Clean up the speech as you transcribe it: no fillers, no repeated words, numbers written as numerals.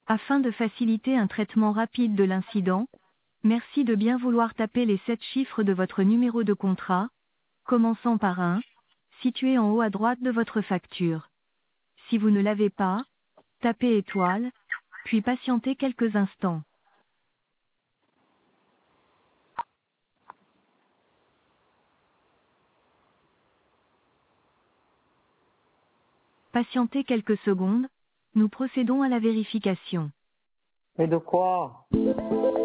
Afin de faciliter un traitement rapide de l'incident, merci de bien vouloir taper les 7 chiffres de votre numéro de contrat, commençant par un, situé en haut à droite de votre facture. Si vous ne l'avez pas, tapez étoile, puis patientez quelques instants. Patientez quelques secondes, nous procédons à la vérification. Mais de quoi?